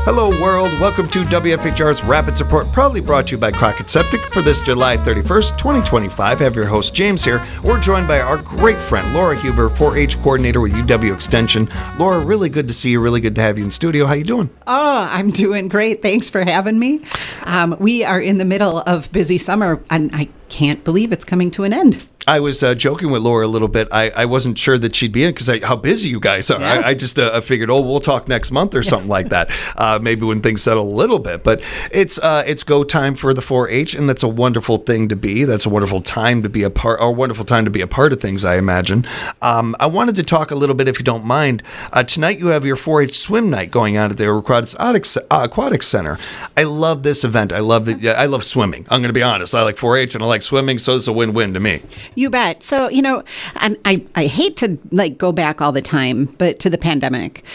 Hello, world. Welcome to WFHR's Rapid Support, proudly brought to you by Crockett Septic for this July 31st, 2025. I have your host, James, here. We're joined by our great friend, Laura Huber, 4-H coordinator with UW Extension. Laura, really good to see you. Really good to have you in studio. How you doing? Oh, I'm doing great. Thanks for having me. We are in the middle of busy summer, and I can't believe it's coming to an end. I was joking with Laura a little bit. I wasn't sure that she'd be in because how busy you guys are. Yeah. I just figured, we'll talk next month or something like that. Maybe when things settle a little bit. But it's go time for the 4-H, and that's a wonderful thing to be. That's a wonderful time to be a part, or a wonderful time to be a part of things, I imagine. I wanted to talk a little bit, if you don't mind. Tonight you have your 4-H swim night going on at the Aquatic Center. I love this event. I love swimming. I'm going to be honest. I like 4-H and I like swimming, so it's a win-win to me. You bet. So, and I hate to go back all the time, but to the pandemic,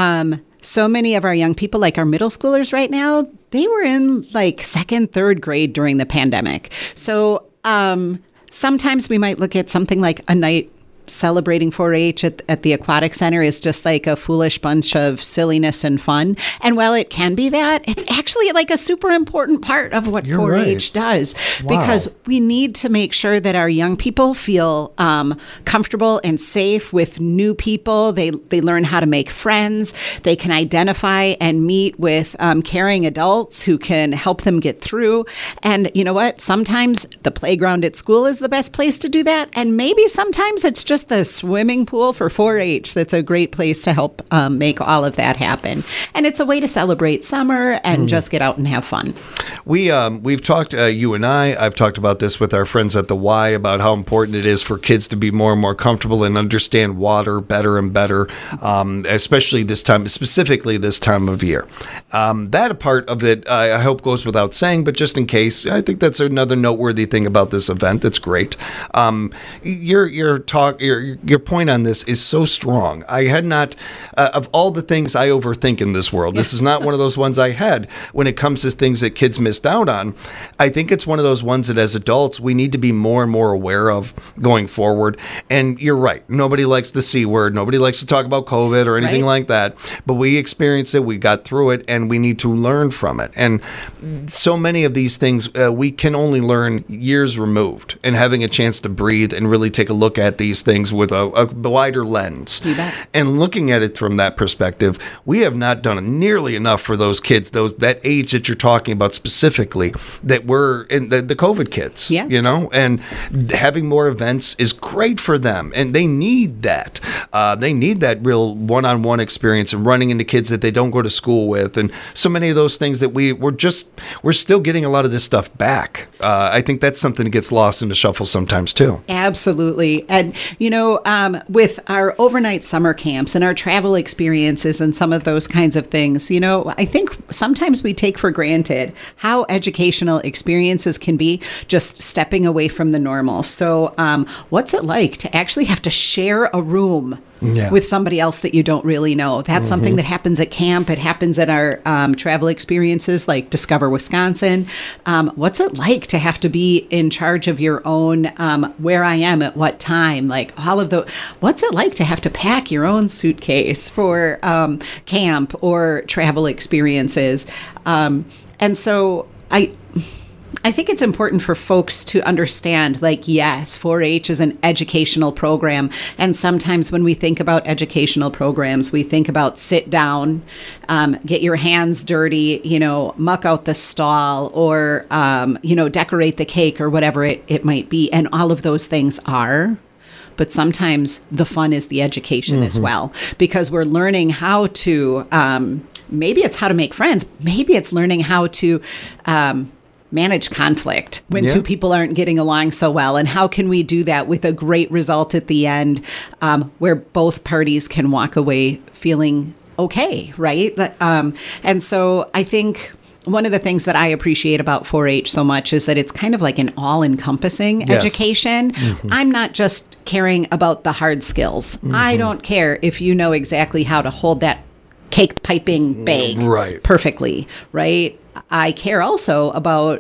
so many of our young people, like our middle schoolers right now, they were in second, third grade during the pandemic. So sometimes we might look at something like a night celebrating 4-H at the Aquatic Center is just like a foolish bunch of silliness and fun. And while it can be that, it's actually a super important part of what You're 4-H does. Wow. Because we need to make sure that our young people feel comfortable and safe with new people. They learn how to make friends. They can identify and meet with caring adults who can help them get through. And you know what? Sometimes the playground at school is the best place to do that. And maybe sometimes it's just the swimming pool for 4-H that's a great place to help make all of that happen. And it's a way to celebrate summer and just get out and have fun. We've talked, you and I've talked about this with our friends at the Y about how important it is for kids to be more and more comfortable and understand water better and better, especially specifically this time of year. That part of it, I hope goes without saying, but just in case, I think that's another noteworthy thing about this event. That's great. Your point on this is so strong. I had not, of all the things I overthink in this world, this is not one of those ones I had when it comes to things that kids missed out on. I think it's one of those ones that as adults, we need to be more and more aware of going forward. And you're right. Nobody likes the C word. Nobody likes to talk about COVID or anything like that. But we experienced it. We got through it, and we need to learn from it. And so many of these things, we can only learn years removed, and having a chance to breathe and really take a look at these things with a wider lens. You bet. And looking at it from that perspective, we have not done nearly enough for those kids, that age that you're talking about specifically, that were in the COVID kids. Yeah. And having more events is great for them, and they need that. They need that real one-on-one experience and running into kids that they don't go to school with, and so many of those things that we're still getting a lot of this stuff back. I think that's something that gets lost in the shuffle sometimes too. Absolutely. And, with our overnight summer camps and our travel experiences and some of those kinds of things, I think sometimes we take for granted how educational experiences can be just stepping away from the normal. So what's it like to actually have to share a room with somebody else that you don't really know? That's something that happens at camp. It happens at our travel experiences like Discover Wisconsin. What's it like to have to be in charge of your own where I am at what time? Like all of the, what's it like to have to pack your own suitcase for camp or travel experiences? And so I think it's important for folks to understand, yes, 4-H is an educational program. And sometimes when we think about educational programs, we think about sit down, get your hands dirty, muck out the stall, or, decorate the cake or whatever it might be. And all of those things are. But sometimes the fun is the education as well, because we're learning how to, maybe it's how to make friends. Maybe it's learning how to manage conflict when two people aren't getting along so well. And how can we do that with a great result at the end where both parties can walk away feeling okay, right? And so I think one of the things that I appreciate about 4-H so much is that it's kind of like an all-encompassing education. I'm not just caring about the hard skills. I don't care if you know exactly how to hold that cake piping bag perfectly, right? I care also about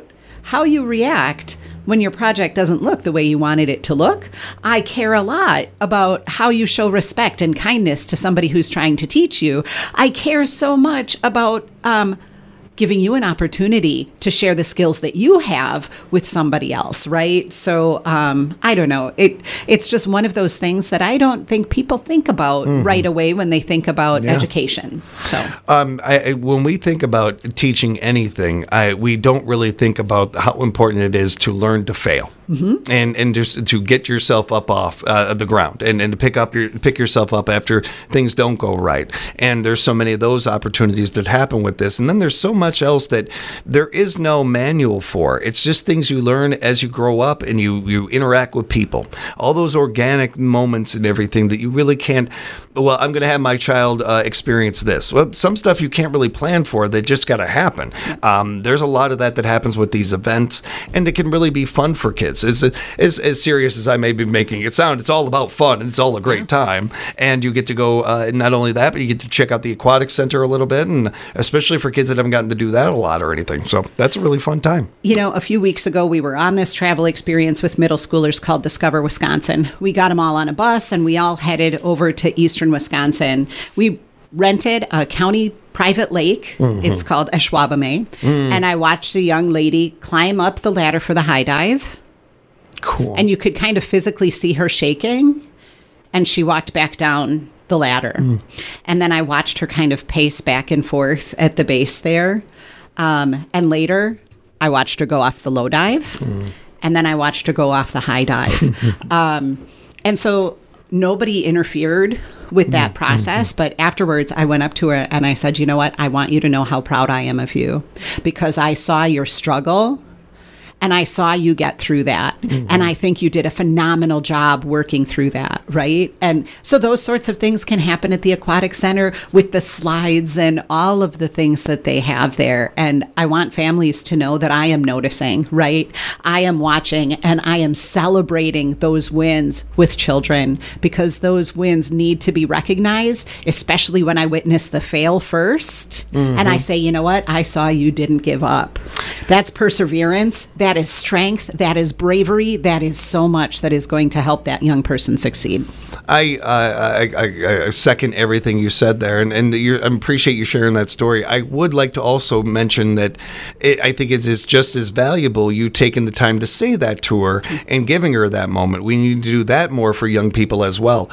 how you react when your project doesn't look the way you wanted it to look. I care a lot about how you show respect and kindness to somebody who's trying to teach you. I care so much about giving you an opportunity to share the skills that you have with somebody else, right? So I don't know. It's just one of those things that I don't think people think about right away when they think about education. So when we think about teaching anything, we don't really think about how important it is to learn to fail. And just to get yourself up off the ground and to pick yourself up after things don't go right. And there's so many of those opportunities that happen with this. And then there's so much else that there is no manual for. It's just things you learn as you grow up and you interact with people. All those organic moments and everything that you really can't, well, I'm going to have my child experience this. Well, some stuff you can't really plan for that just got to happen. There's a lot of that happens with these events, and it can really be fun for kids. As serious as I may be making it sound, it's all about fun and it's all a great time. And you get to go, not only that, but you get to check out the aquatic center a little bit, and especially for kids that haven't gotten to do that a lot or anything. So that's a really fun time. You know, a few weeks ago, we were on this travel experience with middle schoolers called Discover Wisconsin. We got them all on a bus and we all headed over to eastern Wisconsin. We rented a county private lake. It's called Ashwaubenon. And I watched a young lady climb up the ladder for the high dive. Cool. And you could kind of physically see her shaking, and she walked back down the ladder. And then I watched her kind of pace back and forth at the base there. And later, I watched her go off the low dive, and then I watched her go off the high dive. And so nobody interfered with that process. But afterwards, I went up to her and I said, you know what? I want you to know how proud I am of you, because I saw your struggle. And I saw you get through that. And I think you did a phenomenal job working through that, right? And so those sorts of things can happen at the aquatic center with the slides and all of the things that they have there. And I want families to know that I am noticing, right? I am watching and I am celebrating those wins with children, because those wins need to be recognized, especially when I witness the fail first. And I say, you know what? I saw you didn't give up. That's perseverance. That is strength. That is bravery. That is so much that is going to help that young person succeed. I second everything you said there, and I appreciate you sharing that story. I would like to also mention that I think it is just as valuable you taking the time to say that to her and giving her that moment. We need to do that more for young people as well.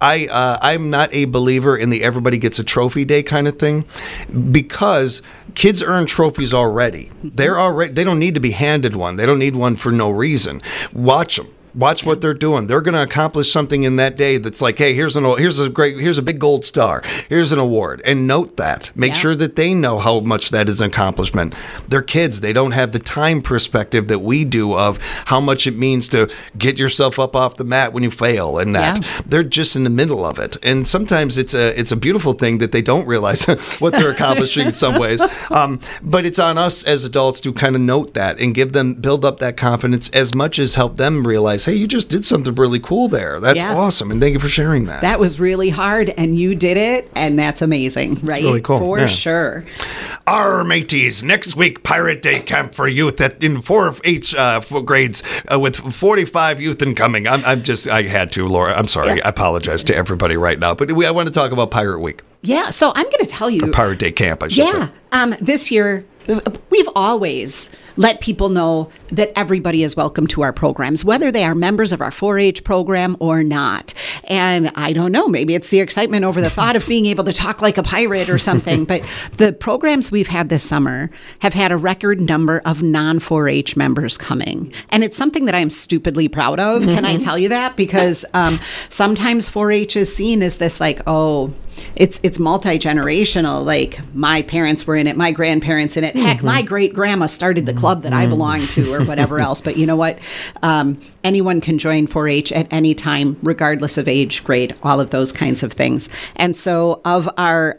I'm not a believer in the everybody gets a trophy day kind of thing, because kids earn trophies already. They don't need to be handed one. They don't need one for no reason. Watch them. Watch what they're doing. They're going to accomplish something in that day that's like, hey, here's a big gold star. Here's an award. And note that. Make sure that they know how much that is an accomplishment. They're kids. They don't have the time perspective that we do of how much it means to get yourself up off the mat when you fail and that. Yeah. They're just in the middle of it. And sometimes it's a beautiful thing that they don't realize what they're accomplishing in some ways. But it's on us as adults to kind of note that and build up that confidence as much as help them realize, hey, you just did something really cool there. That's awesome. And thank you for sharing that. That was really hard, and you did it, and that's amazing, right? That's really cool. For sure. Our mateys, next week, Pirate Day Camp for youth in 4H grades with 45 youth incoming. I had to, Laura. I'm sorry. I apologize to everybody right now. But I want to talk about Pirate Week. Yeah, so I'm going to tell you. Or Pirate Day Camp, I should say. This year, we've always let people know that everybody is welcome to our programs, whether they are members of our 4-H program or not. And I don't know, maybe it's the excitement over the thought of being able to talk like a pirate or something. But the programs we've had this summer have had a record number of non-4-H members coming. And it's something that I'm stupidly proud of. Can I tell you that? Because sometimes 4-H is seen as this like, oh, it's multi-generational. Like my parents were in it, my grandparents in it. Heck, my great-grandma started the club that I belong to or whatever else. But you know what? Anyone can join 4-H at any time, regardless of age, grade, all of those kinds of things. And so of our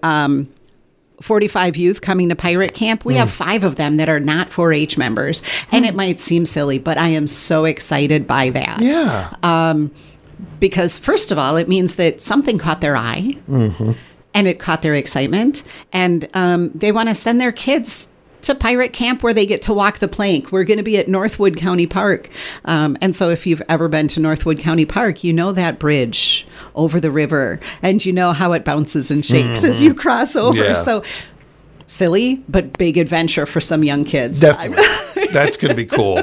45 youth coming to Pirate Camp, we have 5 of them that are not 4-H members. And it might seem silly, but I am so excited by that. Yeah. Because first of all, it means that something caught their eye and it caught their excitement, and they want to send their kids to pirate camp where they get to walk the plank. We're going to be at Northwood County Park. And so if you've ever been to Northwood County Park, you know that bridge over the river and you know how it bounces and shakes as you cross over. Yeah. So silly, but big adventure for some young kids. Definitely. That's going to be cool.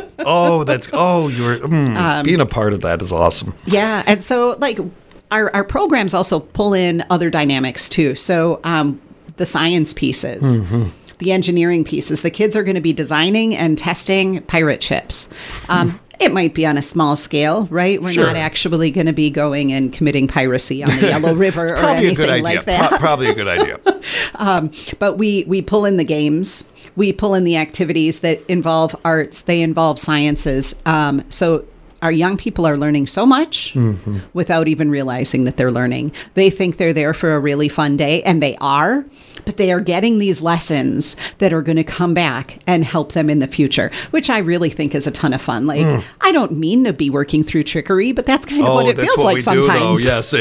Being a part of that is awesome. Yeah. And so like our programs also pull in other dynamics too. So the science pieces, the engineering pieces, the kids are going to be designing and testing pirate ships. It might be on a small scale, right? We're not actually going to be going and committing piracy on the Yellow River or anything like that. Probably a good idea. But we pull in the games. We pull in the activities that involve arts. They involve sciences. So our young people are learning so much without even realizing that they're learning. They think they're there for a really fun day, and they are, but they are getting these lessons that are going to come back and help them in the future, which I really think is a ton of fun. Like, I don't mean to be working through trickery, but that's kind of what it feels like sometimes. Yes,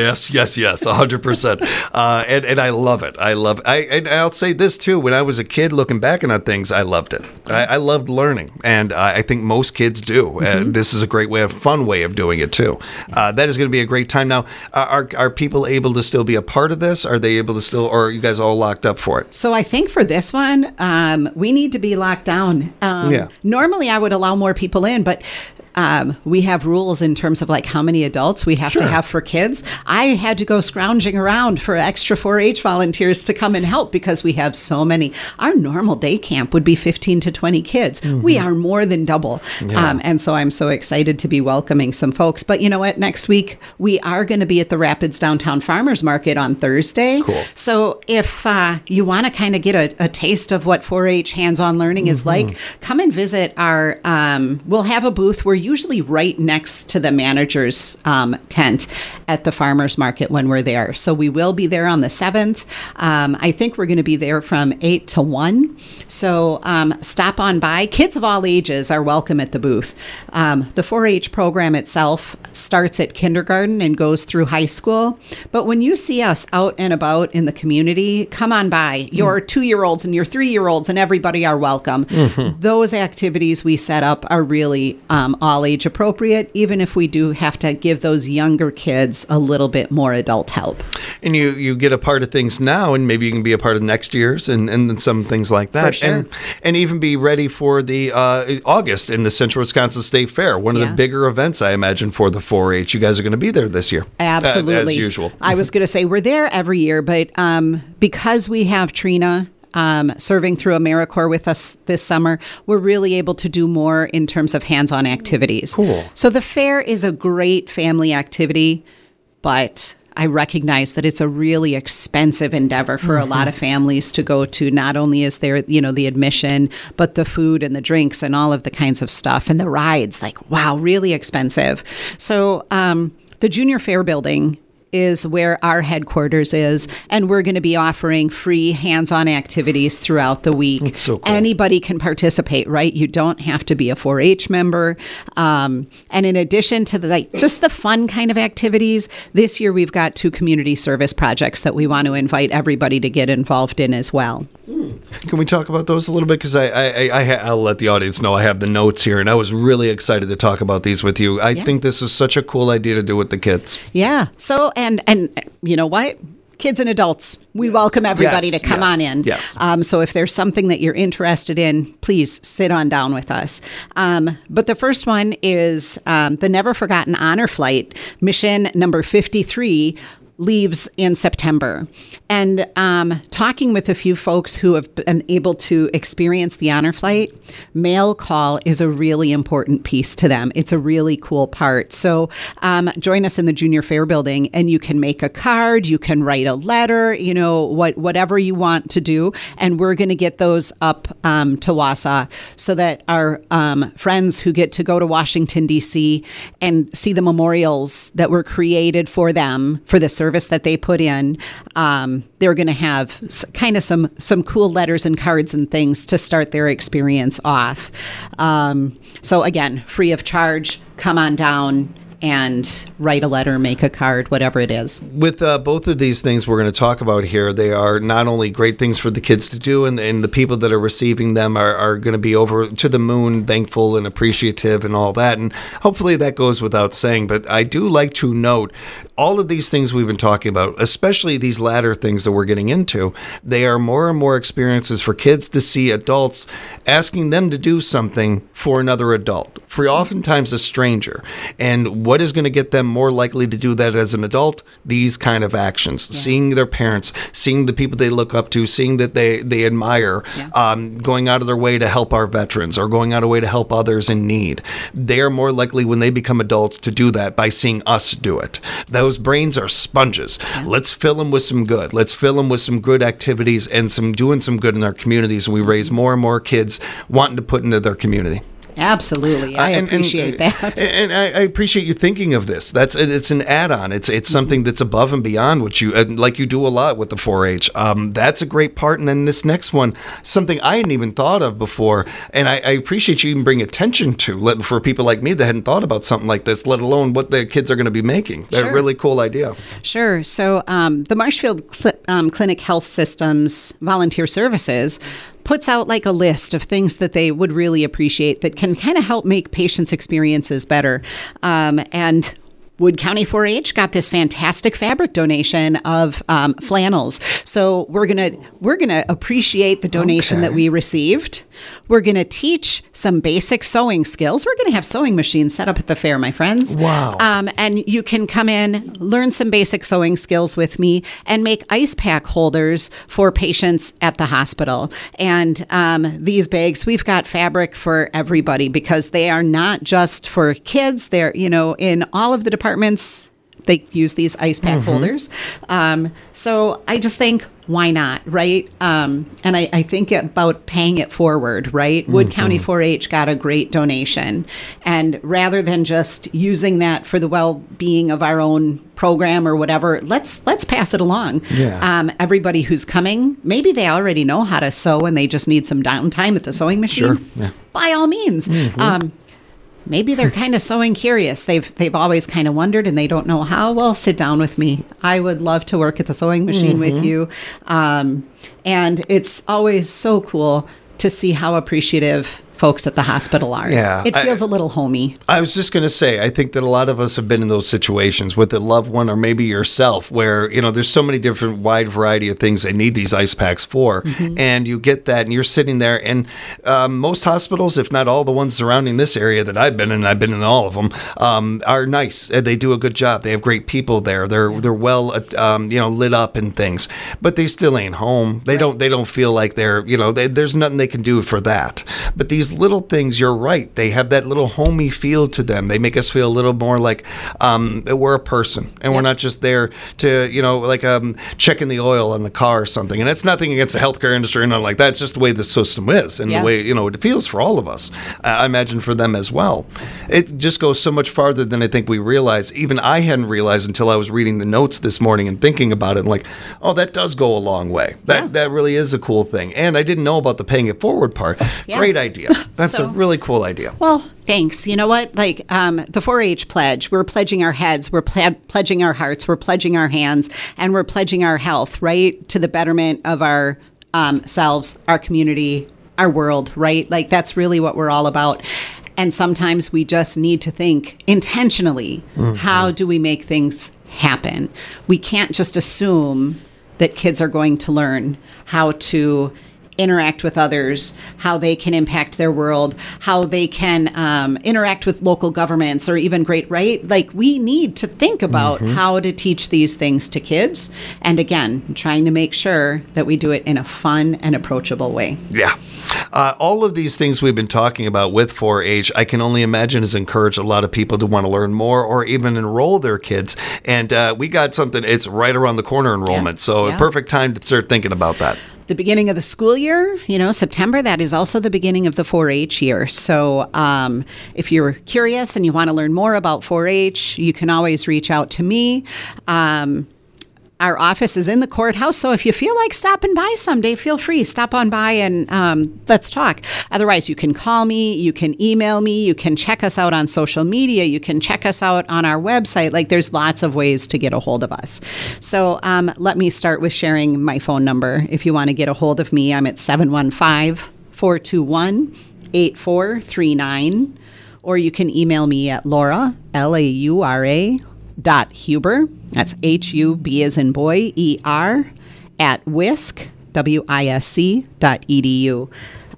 100%. And I love it. And I'll say this too. When I was a kid looking back on things, I loved it. I loved learning. And I think most kids do. This is a great way, a fun way of doing it too. That is going to be a great time. Now, are people able to still be a part of this? Are they able to still, or are you guys all locked up for it? So I think for this one, we need to be locked down. Normally I would allow more people in, but we have rules in terms of like how many adults we have to have for kids. I had to go scrounging around for extra 4-H volunteers to come and help because we have so many. Our normal day camp would be 15 to 20 kids. We are more than double. And so I'm so excited to be welcoming some folks. But you know what? Next week, we are going to be at the Rapids Downtown Farmers Market on Thursday. Cool. So if you want to kind of get a taste of what 4-H hands-on learning is like, come and visit our, we'll have a booth where usually right next to the manager's tent at the farmer's market when we're there. So we will be there on the 7th. I think we're going to be there from 8 to 1. So stop on by. Kids of all ages are welcome at the booth. The 4-H program itself starts at kindergarten and goes through high school. But when you see us out and about in the community, come on by. Your 2-year-olds and your 3-year-olds and everybody are welcome. Those activities we set up are really all age appropriate, even if we do have to give those younger kids a little bit more adult help. And you get a part of things now, and maybe you can be a part of next year's and some things like that. For sure. And even be ready for the August in the Central Wisconsin State Fair, one of the bigger events, I imagine, for the 4-H. You guys are going to be there this year. Absolutely. As usual. I was going to say we're there every year, but because we have Trina serving through AmeriCorps with us this summer, we're really able to do more in terms of hands-on activities. Cool. So the fair is a great family activity, but I recognize that it's a really expensive endeavor for a lot of families to go to. Not only is there, the admission, but the food and the drinks and all of the kinds of stuff and the rides, like, wow, really expensive. So the Junior Fair building is where our headquarters is, and we're going to be offering free hands-on activities throughout the week. That's so cool. Anybody can participate, right? You don't have to be a 4-H member. And in addition to just the fun kind of activities, this year we've got 2 community service projects that we want to invite everybody to get involved in as well. Can we talk about those a little bit? Because I'll let the audience know I have the notes here, and I was really excited to talk about these with you. I think this is such a cool idea to do with the kids. Yeah. So, and you know what? Kids and adults, we welcome everybody to come on in. Yes. So if there's something that you're interested in, please sit on down with us. But the first one is the Never Forgotten Honor Flight, mission number 53, leaves in September. And talking with a few folks who have been able to experience the honor flight, mail call is a really important piece to them. It's a really cool part. So join us in the Junior Fair building, and you can make a card, you can write a letter, whatever you want to do. And we're going to get those up to Wausau so that our friends who get to go to Washington, D.C. and see the memorials that were created for them for the service that they put in, they're going to have kind of some cool letters and cards and things to start their experience off. So again, free of charge, come on down. and write a letter, make a card, whatever it is. With both of these things we're going to talk about here, they are not only great things for the kids to do, and the people that are receiving them are going to be over to the moon, thankful and appreciative and all that. And hopefully that goes without saying. But I do like to note all of these things we've been talking about, especially these latter things that we're getting into, they are more and more experiences for kids to see adults asking them to do something for another adult, for oftentimes a stranger. And what is going to get them more likely to do that as an adult? These kind of actions, seeing their parents, seeing the people they look up to, seeing that they admire, going out of their way to help our veterans or going out of their way to help others in need. They are more likely when they become adults to do that by seeing us do it. Those brains are sponges. Let's fill them with some good. Let's fill them with some good activities and doing some good in our communities. And we raise more and more kids wanting to put into their community. Absolutely. I appreciate that. And I appreciate you thinking of this. It's an add-on. It's something that's above and beyond what you, like you do a lot with the 4-H. That's a great part. And then this next one, something I hadn't even thought of before. And I appreciate you even bringing attention to for people like me that hadn't thought about something like this, let alone what the kids are going to be making. That's a really cool idea. Sure. So the Marshfield Clinic Health Systems Volunteer Services puts out like a list of things that they would really appreciate that can kind of help make patients' experiences better. And Wood County 4-H got this fantastic fabric donation of flannels. So we're gonna appreciate the donation that we received. We're gonna teach some basic sewing skills. We're gonna have sewing machines set up at the fair, my friends. Wow! And you can come in, learn some basic sewing skills with me, and make ice pack holders for patients at the hospital. And these bags, we've got fabric for everybody because they are not just for kids. They're in all of the departments. They use these ice pack holders. So I just think, why not, right? And I think about paying it forward, right? Wood County 4-H got a great donation. And rather than just using that for the well-being of our own program or whatever, let's pass it along. Yeah. Everybody who's coming, maybe they already know how to sew and they just need some downtime at the sewing machine. Sure. Yeah. By all means. Maybe they're kind of sewing curious. They've always kind of wondered and they don't know how. Well, sit down with me. I would love to work at the sewing machine with you. And it's always so cool to see how appreciative folks at the hospital are. Yeah, it feels a little homey. I was just going to say, I think that a lot of us have been in those situations with a loved one or maybe yourself where, there's so many different wide variety of things they need these ice packs for. And you get that and you're sitting there and most hospitals, if not all the ones surrounding this area that I've been in all of them, are nice. They do a good job. They have great people there. They're well, lit up and things, but they still ain't home. They don't feel like there's nothing they can do for that. But these little things, you're right. They have that little homey feel to them. They make us feel a little more like we're a person and we're not just there to, checking the oil on the car or something. And that's nothing against the healthcare industry or nothing like that. It's just the way the system is and the way, it feels for all of us. I imagine for them as well. It just goes so much farther than I think we realize. Even I hadn't realized until I was reading the notes this morning and thinking about it and like, oh, that does go a long way. That really is a cool thing. And I didn't know about the paying it forward part. Great idea. That's a really cool idea. Well, thanks. You know what? Like the 4-H pledge, we're pledging our heads, we're pledging our hearts, we're pledging our hands, and we're pledging our health, right, to the betterment of our selves, our community, our world, right? Like that's really what we're all about. And sometimes we just need to think intentionally, how do we make things happen? We can't just assume that kids are going to learn how to interact with others, how they can impact their world, how they can interact with local governments or even right? Like we need to think about how to teach these things to kids. And again, trying to make sure that we do it in a fun and approachable way. Yeah. All of these things we've been talking about with 4-H, I can only imagine has encouraged a lot of people to want to learn more or even enroll their kids. And we got something, it's right around the corner enrollment. So a perfect time to start thinking about that. The beginning of the school year, September, that is also the beginning of the 4-H year. So if you're curious and you want to learn more about 4-H, you can always reach out to me. our office is in the courthouse. So if you feel like stopping by someday, feel free. Stop on by and let's talk. Otherwise, you can call me. You can email me. You can check us out on social media. You can check us out on our website. Like, there's lots of ways to get a hold of us. So let me start with sharing my phone number. If you want to get a hold of me, I'm at 715-421-8439. Or you can email me at Laura, Laura, .Huber, that's H-U-B as in boy, E-R, at WISC, WISC.edu.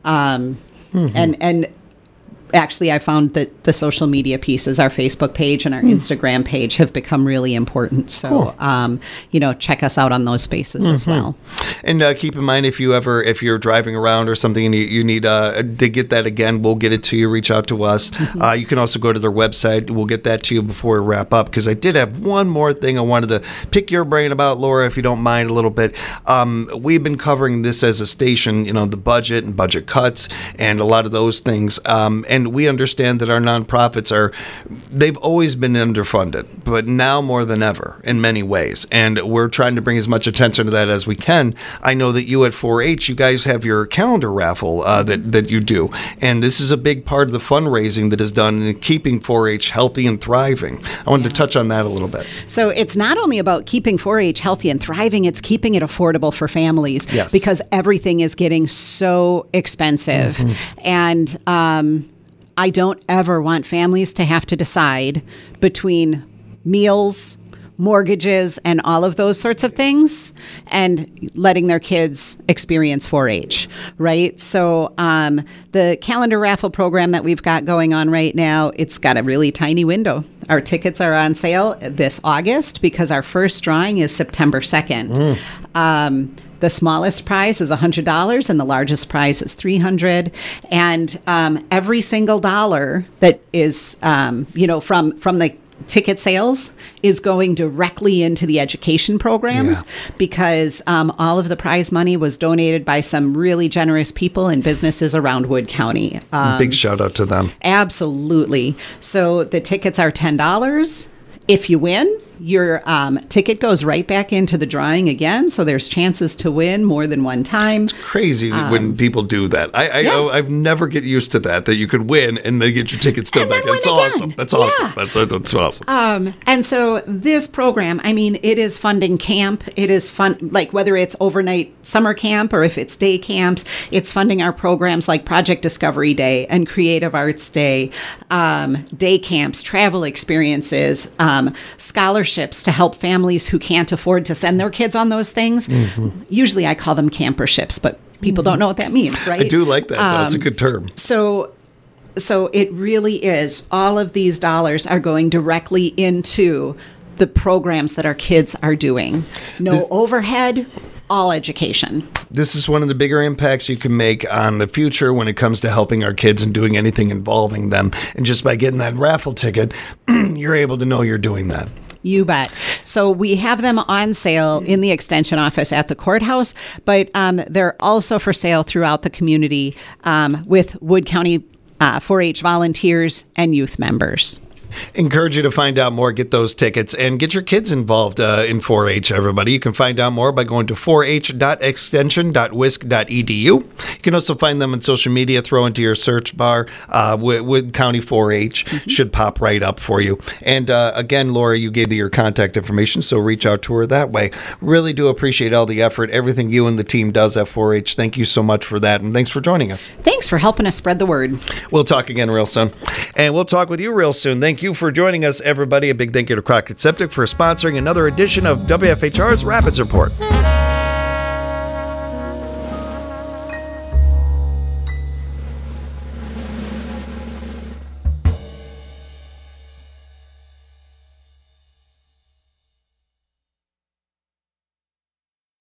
And actually, I found that the social media pieces, our Facebook page and our Instagram page, have become really important. So, Cool. Check us out on those spaces as well. And keep in mind, if you're driving around or something and you need to get that again, we'll get it to you. Reach out to us. You can also go to their website. We'll get that to you before we wrap up, because I did have one more thing I wanted to pick your brain about, Laura, if you don't mind a little bit. We've been covering this as a station, the budget and budget cuts and a lot of those things. And we understand that our nonprofits they've always been underfunded, but now more than ever in many ways. And we're trying to bring as much attention to that as we can. I know that you at 4-H, you guys have your calendar raffle that you do. And this is a big part of the fundraising that is done in keeping 4-H healthy and thriving. I wanted to touch on that a little bit. So it's not only about keeping 4-H healthy and thriving, it's keeping it affordable for families. Yes. Because everything is getting so expensive. And I don't ever want families to have to decide between meals, mortgages, and all of those sorts of things, and letting their kids experience 4-H, right? So the calendar raffle program that we've got going on right now, it's got a really tiny window. Our tickets are on sale this August because our first drawing is September 2nd. The smallest prize is $100 and the largest prize is $300. And every single dollar that is, from the ticket sales is going directly into the education programs because all of the prize money was donated by some really generous people and businesses around Wood County. Big shout out to them. Absolutely. So the tickets are $10. If you win, your ticket goes right back into the drawing again, so there's chances to win more than one time. It's crazy when people do that. I've never get used to that you could win and then get your ticket still back. That's awesome. That's awesome. That's awesome. And so this program, it is funding camp. It is fun, like whether it's overnight summer camp or if it's day camps, it's funding our programs like Project Discovery Day and Creative Arts Day, day camps, travel experiences, scholarships to help families who can't afford to send their kids on those things. Usually I call them camperships, but people don't know what that means, right? I do like that. That's a good term. So it really is. All of these dollars are going directly into the programs that our kids are doing. No overhead. All education. This is one of the bigger impacts you can make on the future when it comes to helping our kids and doing anything involving them. And just by getting that raffle ticket, you're able to know you're doing that. You bet. So we have them on sale in the extension office at the courthouse, but they're also for sale throughout the community with Wood County 4-H volunteers and youth members. Encourage you to find out more, get those tickets, and get your kids involved in 4-H, everybody. You can find out more by going to 4h.extension.wisc.edu. You can also find them on social media. Throw into your search bar, Wood County 4-H should pop right up for you. And again, Laura, you gave your contact information, so reach out to her that way. Really do appreciate all the effort, everything you and the team does at 4-H. Thank you so much for that, and thanks for joining us. Thanks for helping us spread the word. We'll talk again real soon. And we'll talk with you real soon. Thank you for joining us, everybody. A big thank you to Crockett Septic for sponsoring another edition of WFHR's Rapids Report.